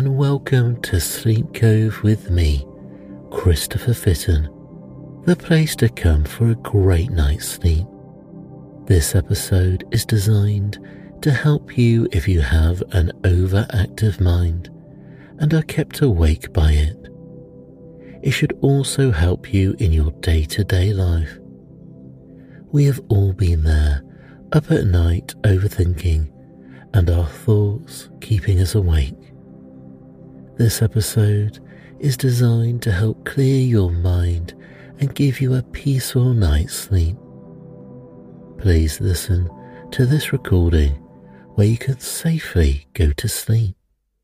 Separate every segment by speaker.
Speaker 1: and welcome to Sleep Cove with me, Christopher Fitton, the place to come for a great night's sleep. This episode is designed to help you if you have an overactive mind and are kept awake by it. It should also help you in your day-to-day life. We have all been there, up at night overthinking, and our thoughts keeping us awake. This episode is designed to help clear your mind and give you a peaceful night's sleep. Please listen to this recording where you can safely go to sleep.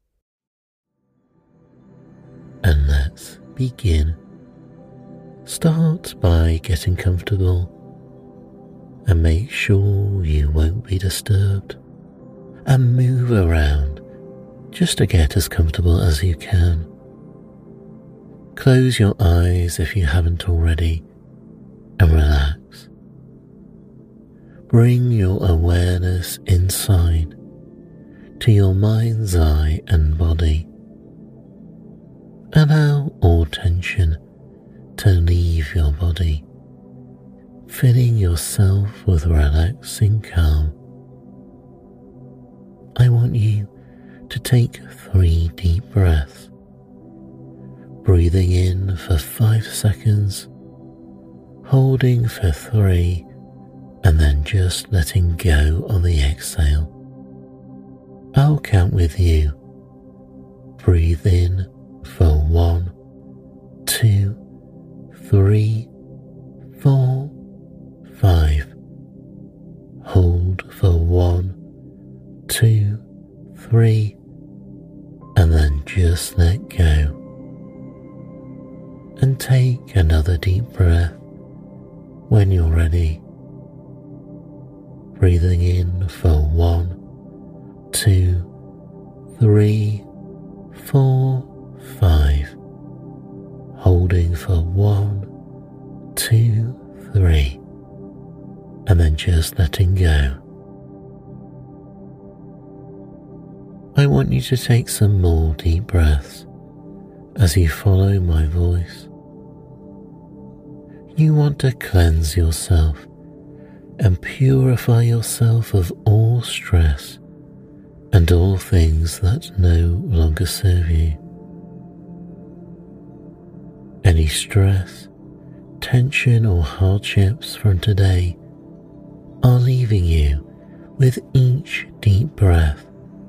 Speaker 1: And let's begin. Start by getting comfortable and make sure you won't be disturbed, and move around just to get as comfortable as you can. Close your eyes if you haven't already and relax. Bring your awareness inside to your mind's eye and body. Allow all tension to leave your body, filling yourself with relaxing calm. I want you to take 3 deep breaths, breathing in for 5 seconds, holding for 3, and then just letting go on the exhale. I'll count with you. Breathe in for 1, 2, 3, 4, 5. Hold for 1, 2, 3, and then just let go. And take another deep breath when you're ready. Breathing in for 1, 2, 3, 4, 5. Holding for 1, 2, 3, and then just letting go. I want you to take some more deep breaths as you follow my voice. You want to cleanse yourself and purify yourself of all stress and all things that no longer serve you. Any stress, tension or hardships from today are leaving you with each deep breath.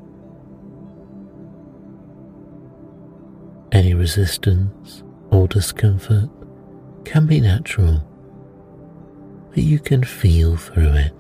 Speaker 1: Any resistance or discomfort can be natural, but you can feel through it.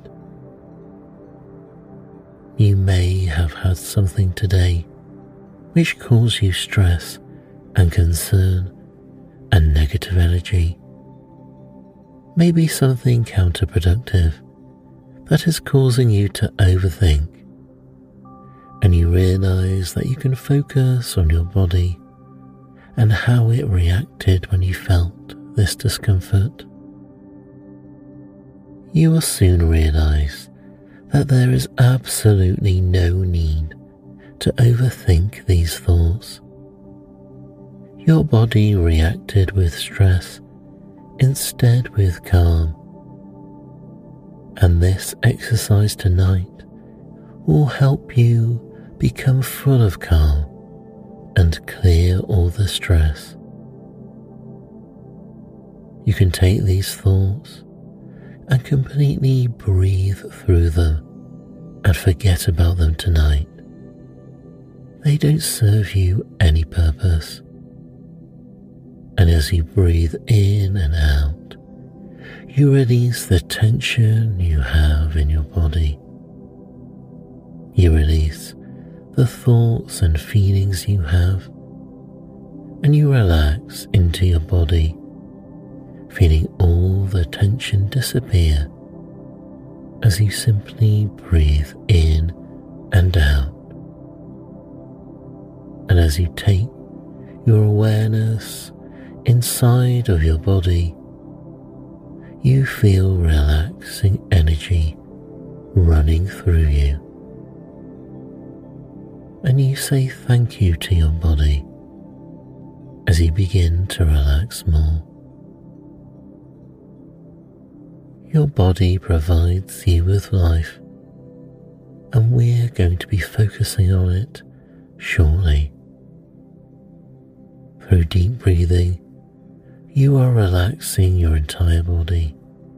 Speaker 1: You may have had something today which caused you stress and concern and negative energy. Maybe something counterproductive that is causing you to overthink, and you realize that you can focus on your body and how it reacted when you felt this discomfort. You will soon realize that there is absolutely no need to overthink these thoughts. Your body reacted with stress instead with calm. And this exercise tonight will help you become full of calm and clear all the stress. You can take these thoughts and completely breathe through them and forget about them tonight. They don't serve you any purpose. And as you breathe in and out, you release the tension you have in your body. You release the thoughts and feelings you have, and you relax into your body, feeling all the tension disappear as you simply breathe in and out. And as you take your awareness inside of your body, you feel relaxing energy running through you. and you say thank you to your body as you begin to relax more. Your body provides you with life, and we're going to be focusing on it shortly. Through deep breathing, you are relaxing your entire body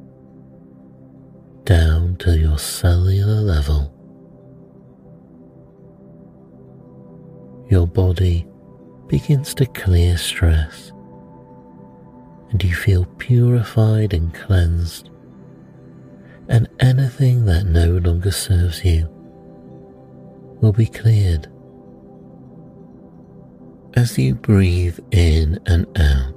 Speaker 1: down to your cellular level. Your body begins to clear stress, and you feel purified and cleansed, and anything that no longer serves you will be cleared. As you breathe in and out,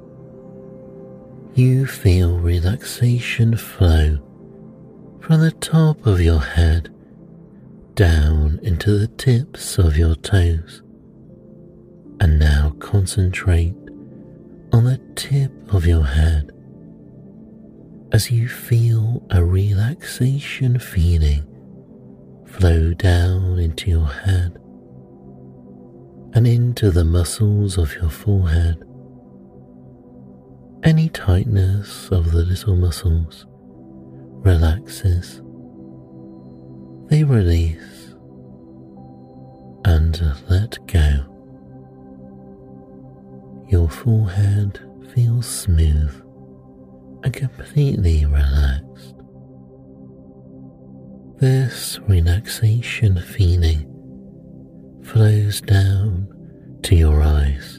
Speaker 1: you feel relaxation flow from the top of your head down into the tips of your toes, and now concentrate on the tip of your head as you feel a relaxation feeling flow down into your head and into the muscles of your forehead. Any tightness of the little muscles relaxes. They release and let go. Your forehead feels smooth and completely relaxed. This relaxation feeling flows down to your eyes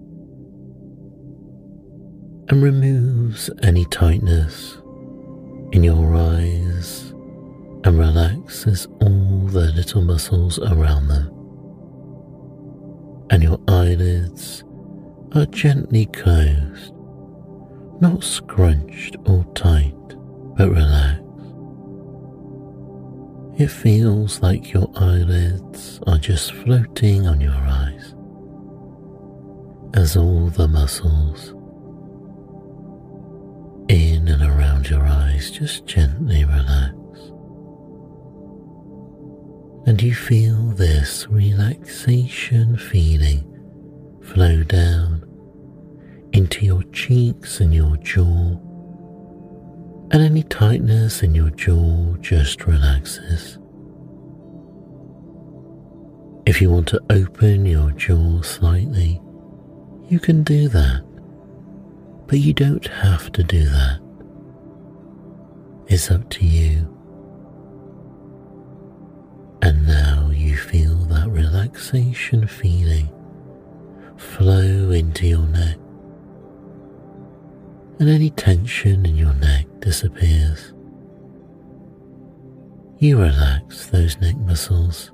Speaker 1: and removes any tightness in your eyes and relaxes all the little muscles around them. And your eyelids are gently closed, not scrunched or tight, but relaxed. It feels like your eyelids are just floating on your eyes as all the muscles in and around your eyes just gently relax. And you feel this relaxation feeling flow down into your cheeks and your jaw, and any tightness in your jaw just relaxes. If you want to open your jaw slightly, you can do that, but you don't have to do that. It's up to you. And now you feel that relaxation feeling flow into your neck, and any tension in your neck disappears. You relax those neck muscles,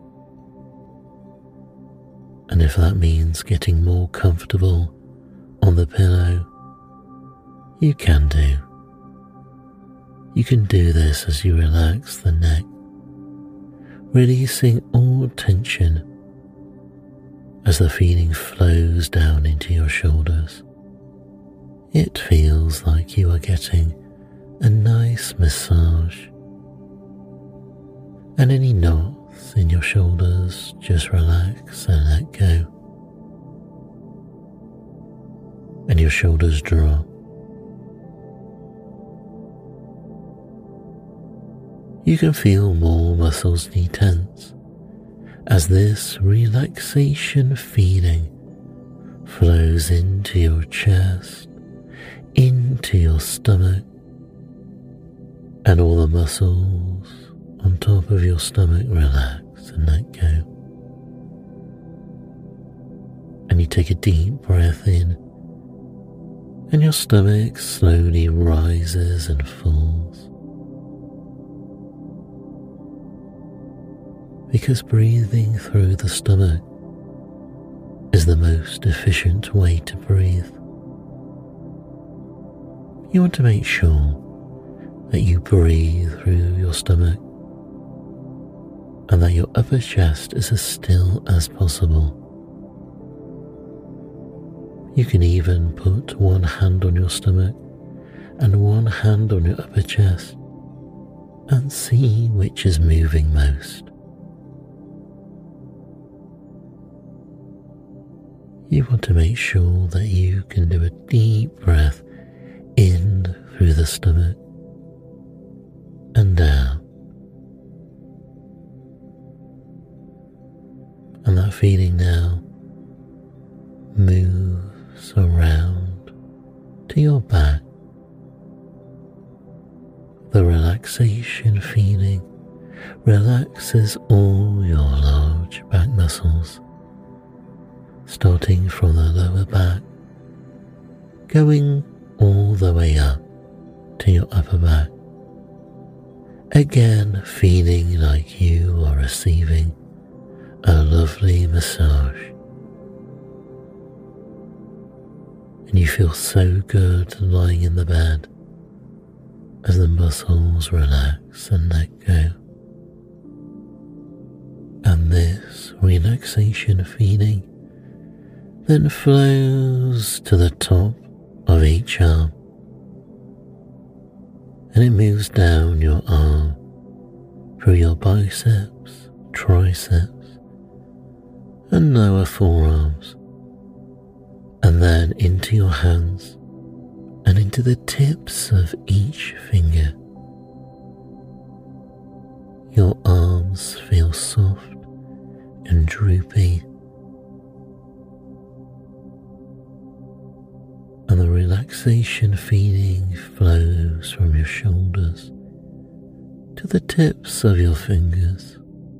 Speaker 1: and if that means getting more comfortable on the pillow, you can do. You can do this as you relax the neck, releasing all tension as the feeling flows down into your shoulders. It feels like you are getting a nice massage, and any knots in your shoulders just relax and let go, and your shoulders drop. You can feel more muscles detense as this relaxation feeling flows into your chest, into your stomach, and all the muscles on top of your stomach relax and let go. And you take a deep breath in, and your stomach slowly rises and falls. Because breathing through the stomach is the most efficient way to breathe. You want to make sure that you breathe through your stomach and that your upper chest is as still as possible. You can even put one hand on your stomach and one hand on your upper chest and see which is moving most. you want to make sure that you can do a deep breath in through the stomach and down. And that feeling now moves around to your back. The relaxation feeling relaxes all your large back muscles, starting from the lower back, going all the way up to your upper back. Again, feeling like you are receiving a lovely massage. And you feel so good lying in the bed as the muscles relax and let go. And this relaxation feeling then flows to the top of each arm, and it moves down your arm through your biceps, triceps, and lower forearms, and then into your hands and into the tips of each finger. Your arms feel soft and droopy, and the relaxation feeling flows from your shoulders to the tips of your fingers.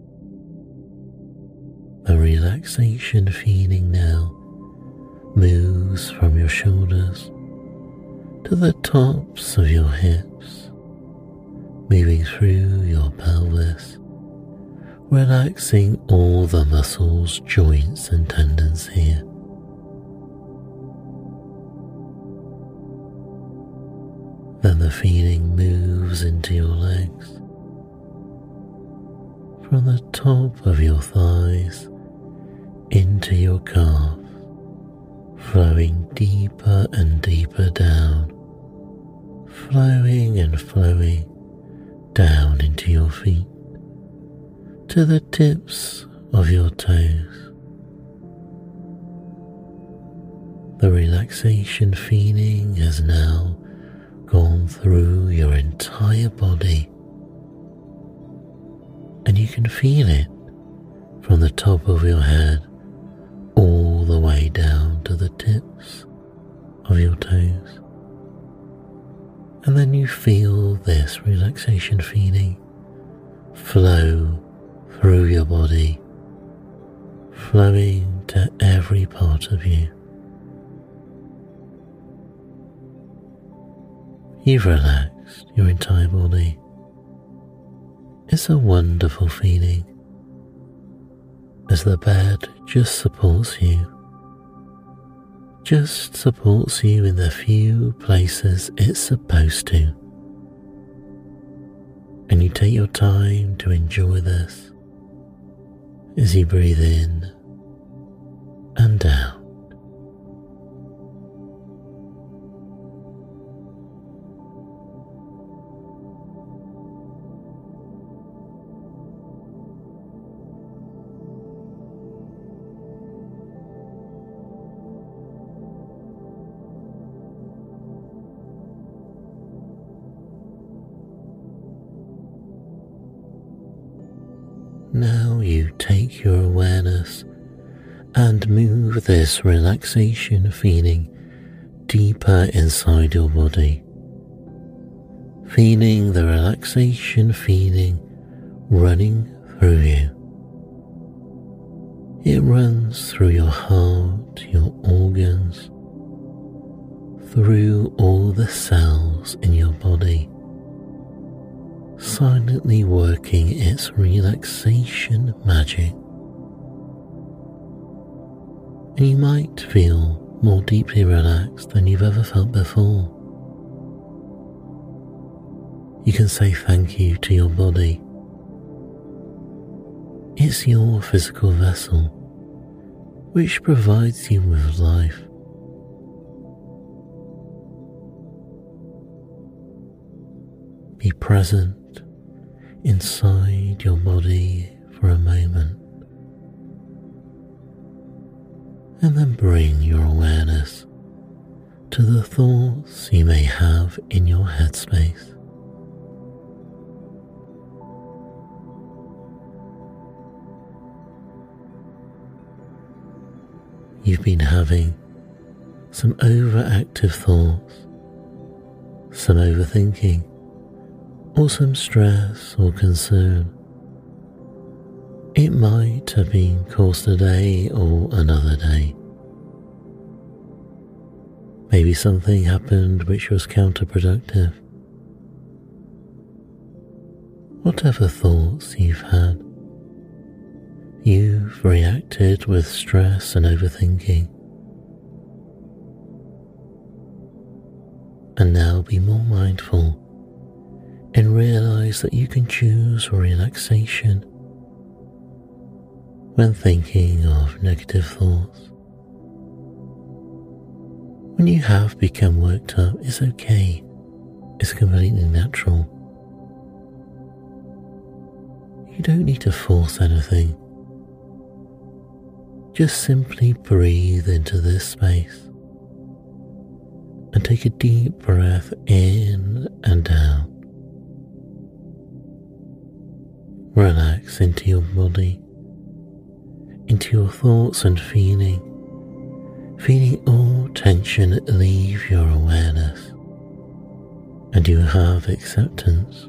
Speaker 1: The relaxation feeling now moves from your shoulders to the tops of your hips, moving through your pelvis, relaxing all the muscles, joints and tendons here. Then the feeling moves into your legs, from the top of your thighs into your calves, flowing deeper and deeper down, flowing and flowing down into your feet, to the tips of your toes. The relaxation feeling has now gone through your entire body, and you can feel it from the top of your head all the way down to the tips of your toes. And then you feel this relaxation feeling flow through your body, flowing to every part of you. You've relaxed your entire body. It's a wonderful feeling as the bed just supports you in the few places it's supposed to. And you take your time to enjoy this as you breathe in and out. Now you take your awareness and move this relaxation feeling deeper inside your body, feeling the relaxation feeling running through you. It runs through your heart, your organs, through all the cells in your body, silently working its relaxation magic. And you might feel more deeply relaxed than you've ever felt before. You can say thank you to your body. It's your physical vessel which provides you with life. Be present inside your body for a moment And then bring your awareness to the thoughts you may have in your headspace. You've been having some overactive thoughts, some overthinking, or some stress or concern. It might have been caused today or another day. Maybe something happened which was counterproductive. Whatever thoughts you've had, you've reacted with stress and overthinking. And now be more mindful and realize that you can choose relaxation when thinking of negative thoughts. When you have become worked up, it's okay. It's completely natural. You don't need to force anything. Just simply breathe into this space and take a deep breath in and out. Relax into your body, into your thoughts and feeling all tension leave your awareness, and you have acceptance.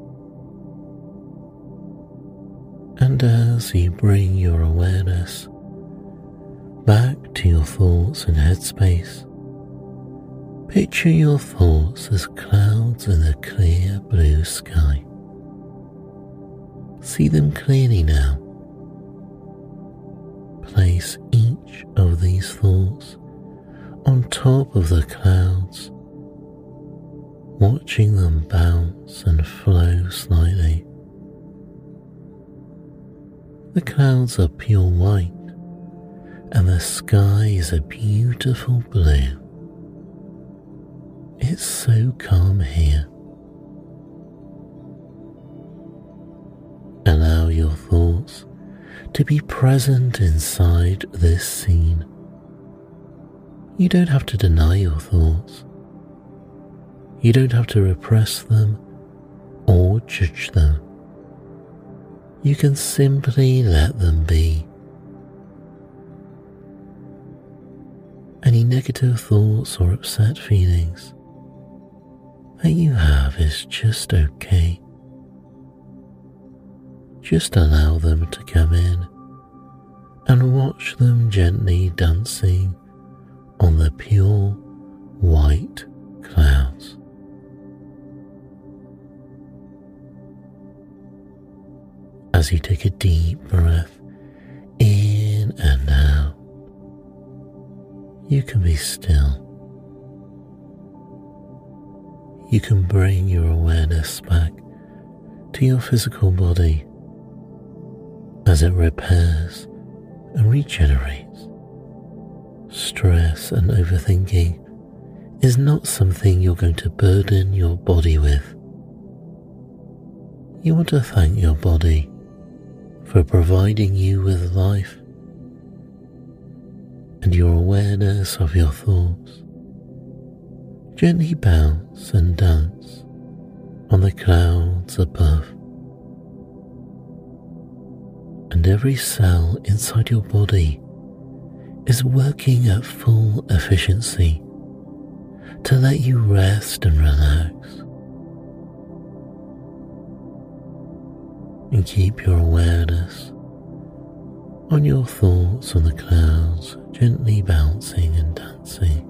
Speaker 1: And as you bring your awareness back to your thoughts and headspace, picture your thoughts as clouds in the clear blue sky. See them clearly now. Place each of these thoughts on top of the clouds, watching them bounce and flow slightly. The clouds are pure white, and the sky is a beautiful blue. It's so calm here. Allow your thoughts to be present inside this scene. You don't have to deny your thoughts. You don't have to repress them or judge them. You can simply let them be. Any negative thoughts or upset feelings that you have is just okay. Just allow them to come in and watch them gently dancing on the pure white clouds. As you take a deep breath in and out, you can be still. You can bring your awareness back to your physical body as it repairs and regenerates. Stress and overthinking is not something you're going to burden your body with. You want to thank your body for providing you with life, and your awareness of your thoughts gently bounce and dance on the clouds above. And every cell inside your body is working at full efficiency to let you rest and relax. And keep your awareness on your thoughts on the clouds, gently bouncing and dancing.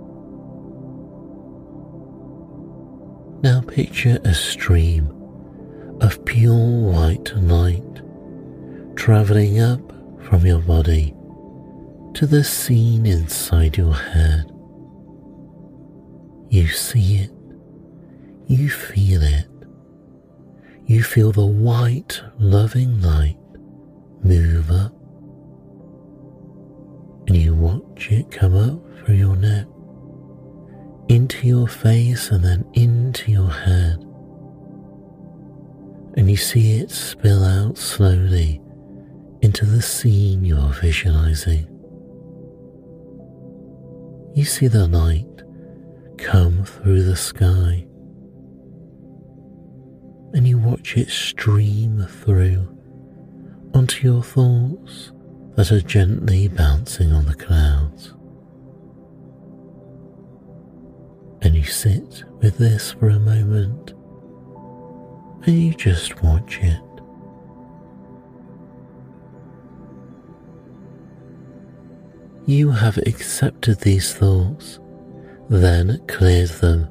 Speaker 1: Now picture a stream of pure white light traveling up from your body to the scene inside your head. You see it, you feel it, you feel the white, loving light move up, and you watch it come up through your neck, into your face and then into your head, and you see it spill out slowly into the scene you're visualizing. you see the light come through the sky, and you watch it stream through onto your thoughts that are gently bouncing on the clouds. And you sit with this for a moment, and you just watch it. You have accepted these thoughts, then cleared them.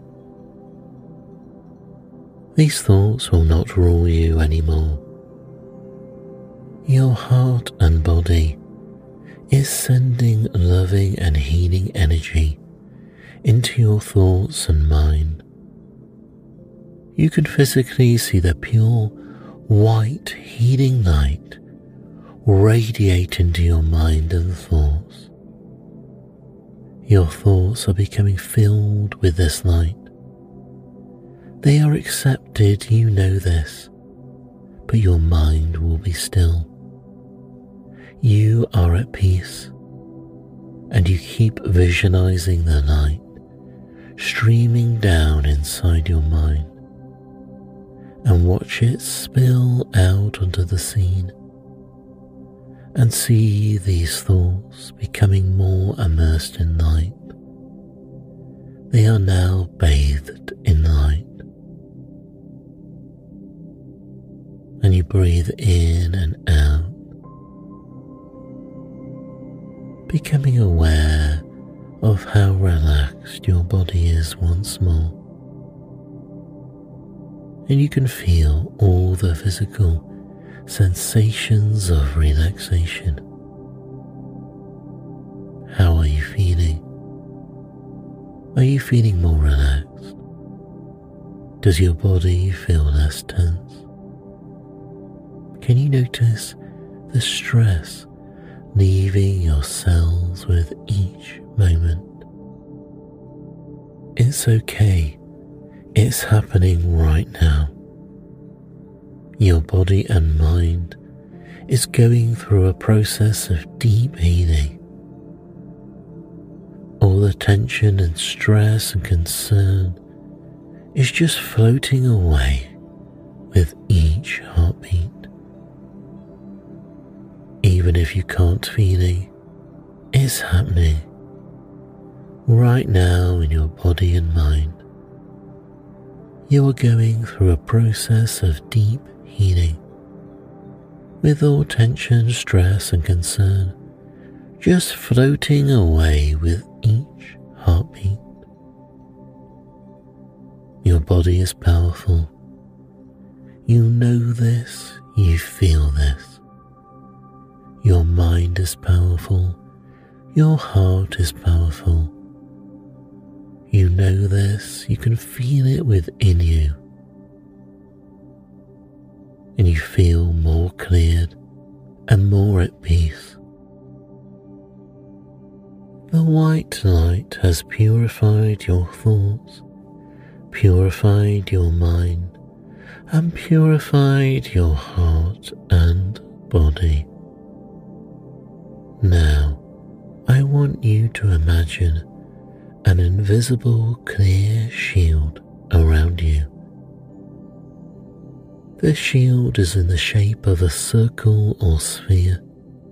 Speaker 1: These thoughts will not rule you anymore. Your heart and body is sending loving and healing energy into your thoughts and mind. You can physically see the pure, white, healing light radiate into your mind and thoughts. Your thoughts are becoming filled with this light. They are accepted, you know this, but your mind will be still. You are at peace, and you keep visualizing the light streaming down inside your mind, and watch it spill out onto the scene, and see these thoughts becoming more immersed in light. They are now bathed in light. And you breathe in and out, becoming aware of how relaxed your body is once more. And you can feel all the physical sensations of relaxation. How are you feeling? Are you feeling more relaxed? Does your body feel less tense? Can you notice the stress leaving your cells with each moment? It's okay. It's happening right now. Your body and mind is going through a process of deep healing. All the tension and stress and concern is just floating away with each heartbeat. Even if you can't feel it, it's happening right now in your body and mind. You are going through a process of deep healing, with all tension, stress and concern just floating away with each heartbeat. Your body is powerful. You know this, you feel this. Your mind is powerful. Your heart is powerful. You know this, you can feel it within you. And you feel more cleared and more at peace. The white light has purified your thoughts, purified your mind, and purified your heart and body. Now, I want you to imagine an invisible clear shield around you. The shield is in the shape of a circle or sphere,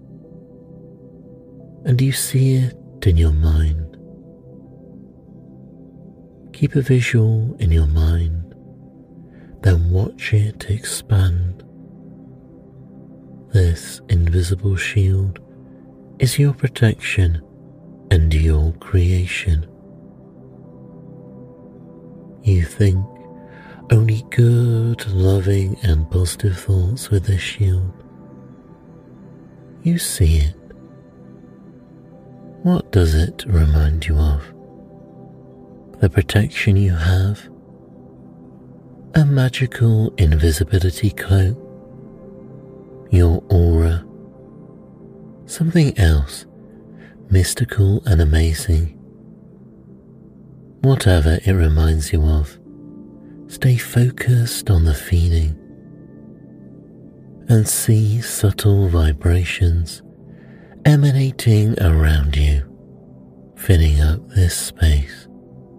Speaker 1: and you see it in your mind. Keep a visual in your mind, then watch it expand. This invisible shield is your protection and your creation. You think only good, loving and positive thoughts with this shield. You see it. What does it remind you of? The protection you have? A magical invisibility cloak? Your aura? Something else, mystical and amazing? Whatever it reminds you of, stay focused on the feeling and see subtle vibrations emanating around you filling up this space.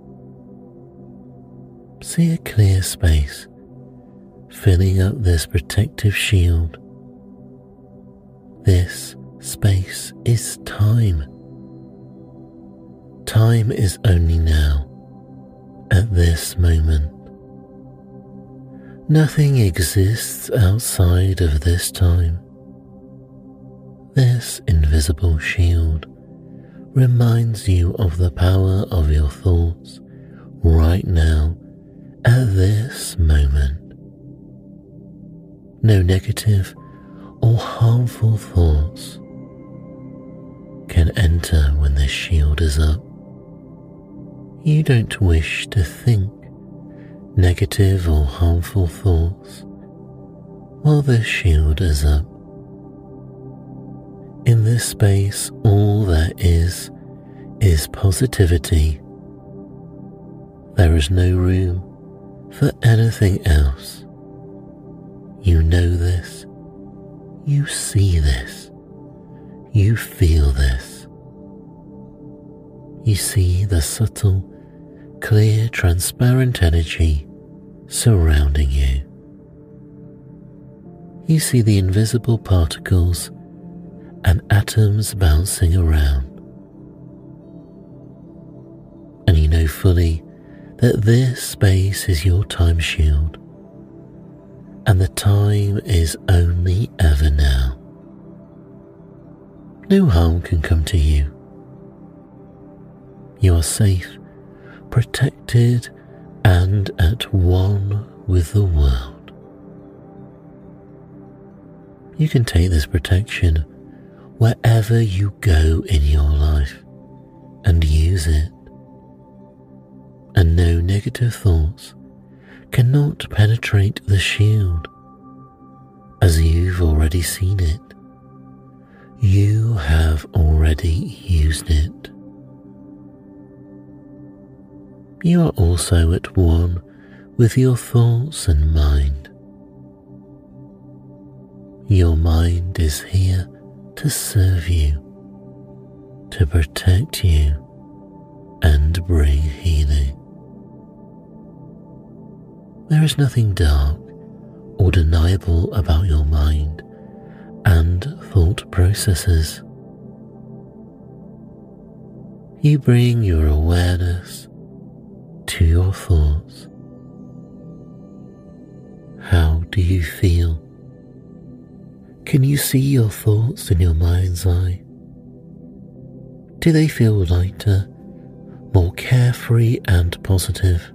Speaker 1: See a clear space filling up this protective shield. This space is time. Time is only now, at this moment. Nothing exists outside of this time. This invisible shield reminds you of the power of your thoughts right now, at this moment. No negative or harmful thoughts can enter when this shield is up. You don't wish to think negative or harmful thoughts while this shield is up. In this space, all there is positivity. There is no room for anything else. You know this. You see this. You feel this. You see the subtle, clear, transparent energy surrounding you. You see the invisible particles and atoms bouncing around. And you know fully that this space is your time shield, and the time is only ever now. No harm can come to you. You are safe, protected, and at one with the world. You can take this protection wherever you go in your life and use it. And no negative thoughts cannot penetrate the shield, as you've already seen it. You have already used it. You are also at one with your thoughts and mind. Your mind is here to serve you, to protect you, and bring healing. There is nothing dark or deniable about your mind and thought processes. You bring your awareness to your thoughts. How do you feel? Can you see your thoughts in your mind's eye? Do they feel lighter, more carefree and positive?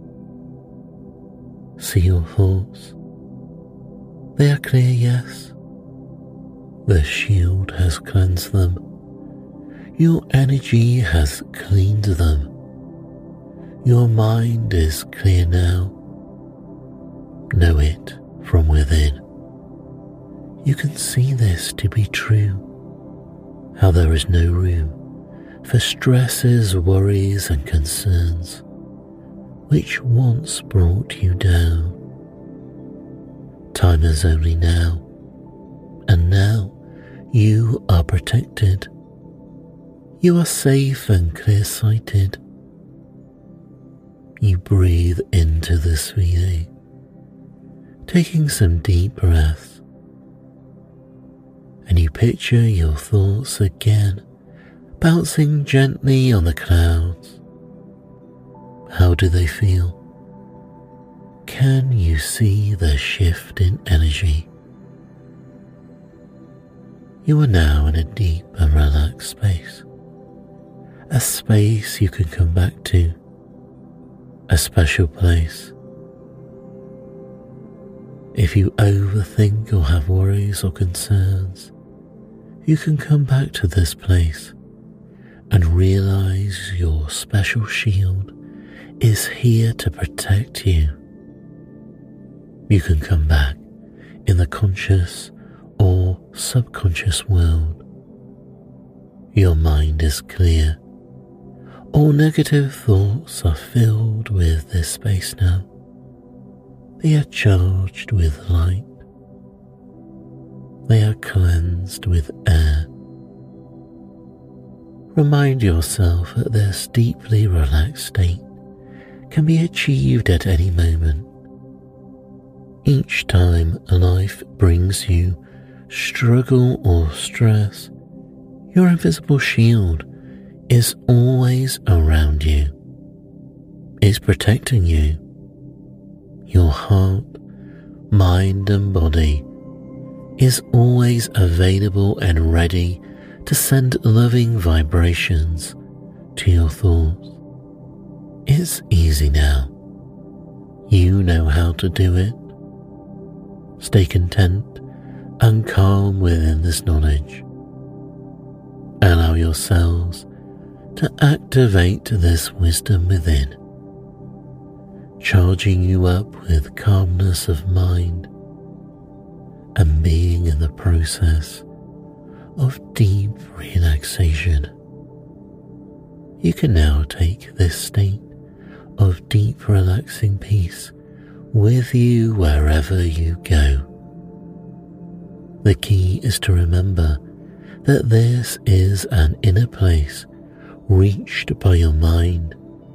Speaker 1: See your thoughts. They are clear, yes. The shield has cleansed them. Your energy has cleaned them. Your mind is clear now. Know it from within. You can see this to be true, how there is no room for stresses, worries, and concerns which once brought you down. Time is only now, and now you are protected. You are safe and clear-sighted. You breathe into this feeling, taking some deep breaths, and you picture your thoughts again bouncing gently on the clouds. How do they feel? Can you see the shift in energy? You are now in a deep and relaxed space, a space you can come back to, a special place. If you overthink or have worries or concerns, you can come back to this place and realize your special shield is here to protect you. You can come back in the conscious or subconscious world. Your mind is clear. All negative thoughts are filled with this space now. They are charged with light. They are cleansed with air. Remind yourself that this deeply relaxed state can be achieved at any moment. Each time life brings you struggle or stress, your invisible shield is always around you. It's protecting you. Your heart, mind and body is always available and ready to send loving vibrations to your thoughts. It's easy now. You know how to do it. Stay content and calm within this knowledge. Allow yourselves to activate this wisdom within, charging you up with calmness of mind and being in the process of deep relaxation. You can now take this state of deep relaxing peace with you wherever you go. The key is to remember that this is an inner place reached by your mind.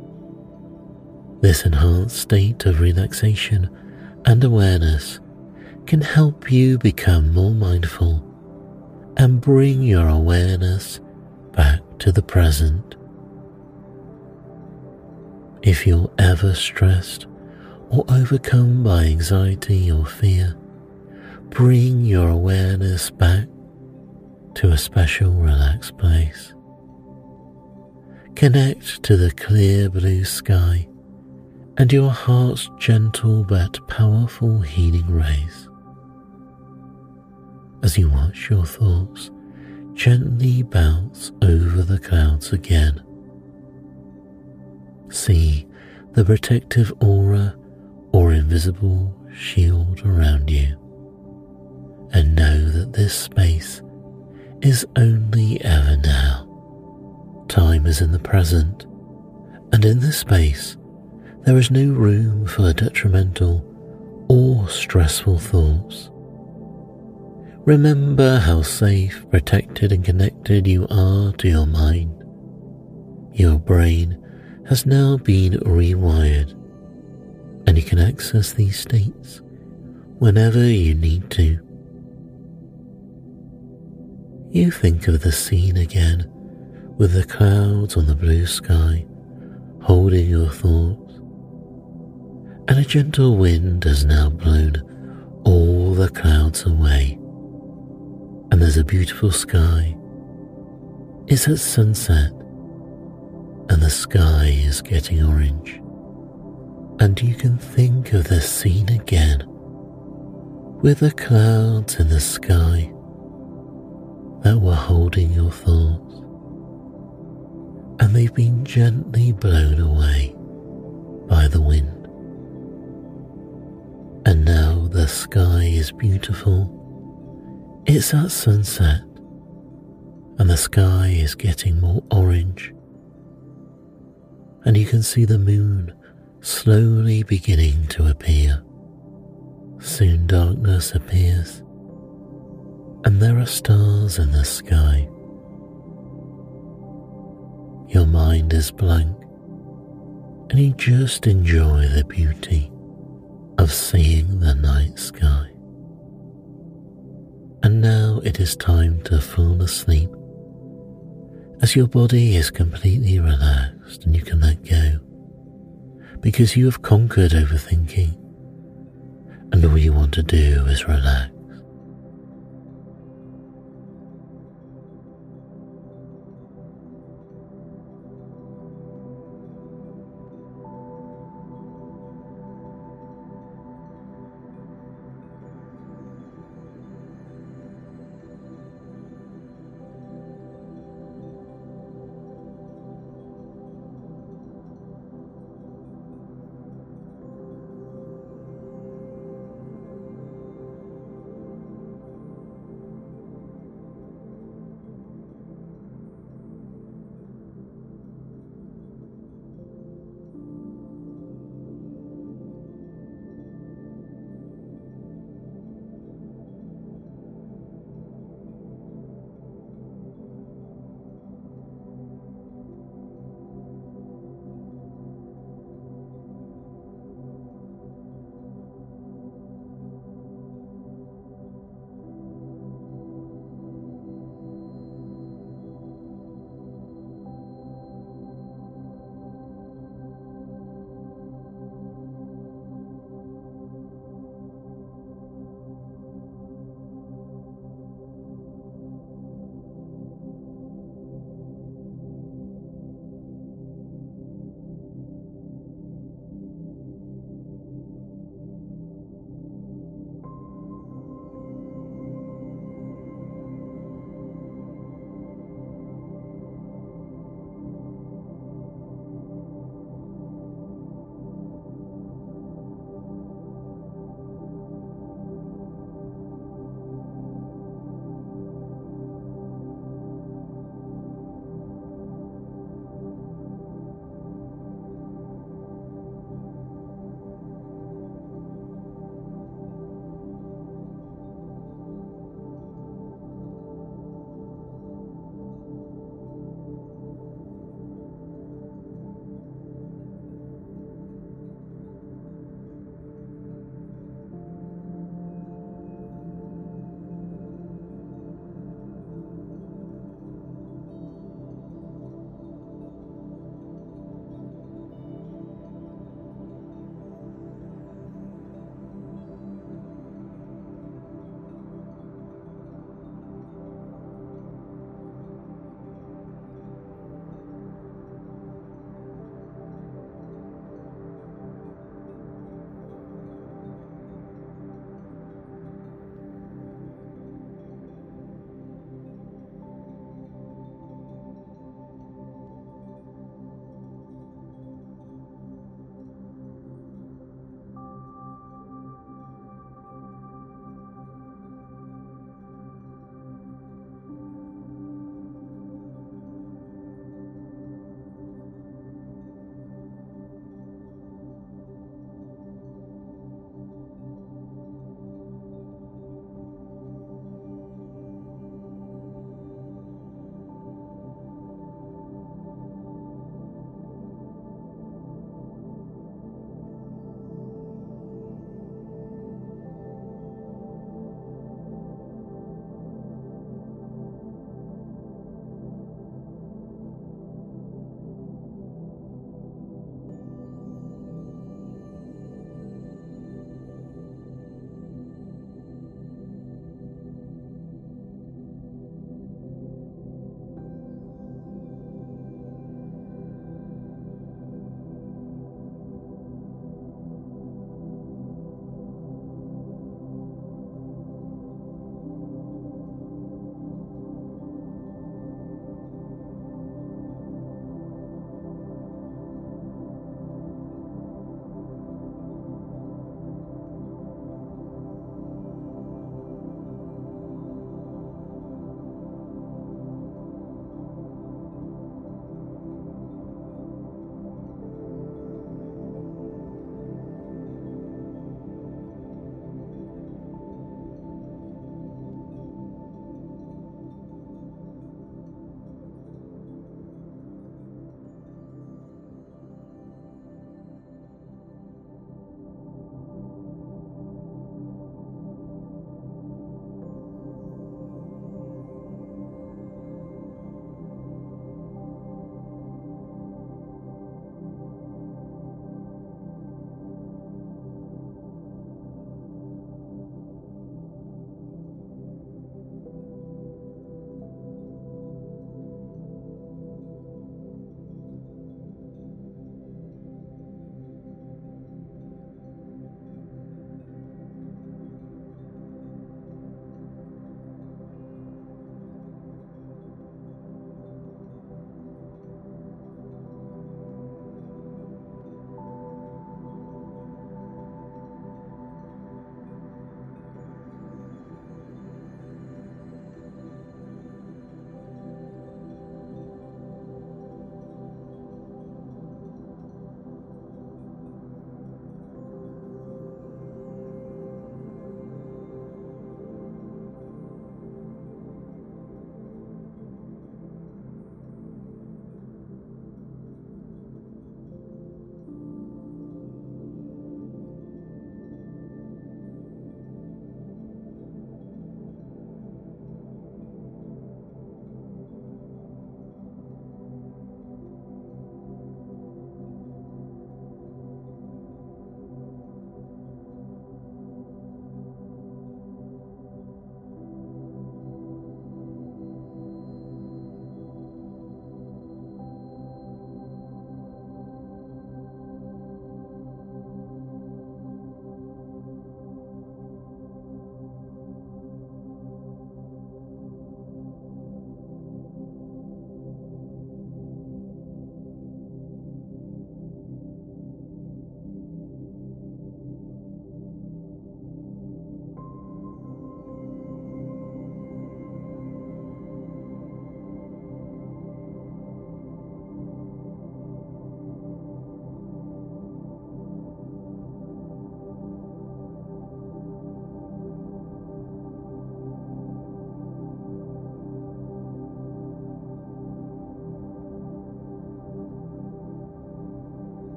Speaker 1: This enhanced state of relaxation and awareness can help you become more mindful and bring your awareness back to the present. If you're ever stressed or overcome by anxiety or fear, bring your awareness back to a special relaxed place. Connect to the clear blue sky and your heart's gentle but powerful healing rays. As you watch your thoughts gently bounce over the clouds again, see the protective aura or invisible shield around you, and know that this space is only ever now. Time is in the present, and in this space there is no room for detrimental or stressful thoughts. Remember how safe, protected and connected you are to your mind. Your brain has now been rewired, and you can access these states whenever you need to. You think of the scene again, with the clouds on the blue sky holding your thoughts, and a gentle wind has now blown all the clouds away, and there's a beautiful sky. It's at sunset, and the sky is getting orange, and you can think of the scene again, with the clouds in the sky that were holding your thoughts, and they've been gently blown away by the wind. And now the sky is beautiful. It's at sunset, and the sky is getting more orange, and you can see the moon slowly beginning to appear. Soon darkness appears, and there are stars in the sky. Your mind is blank, and you just enjoy the beauty of seeing the night sky. And now it is time to fall asleep, as your body is completely relaxed and you can let go, because you have conquered overthinking, and all you want to do is relax.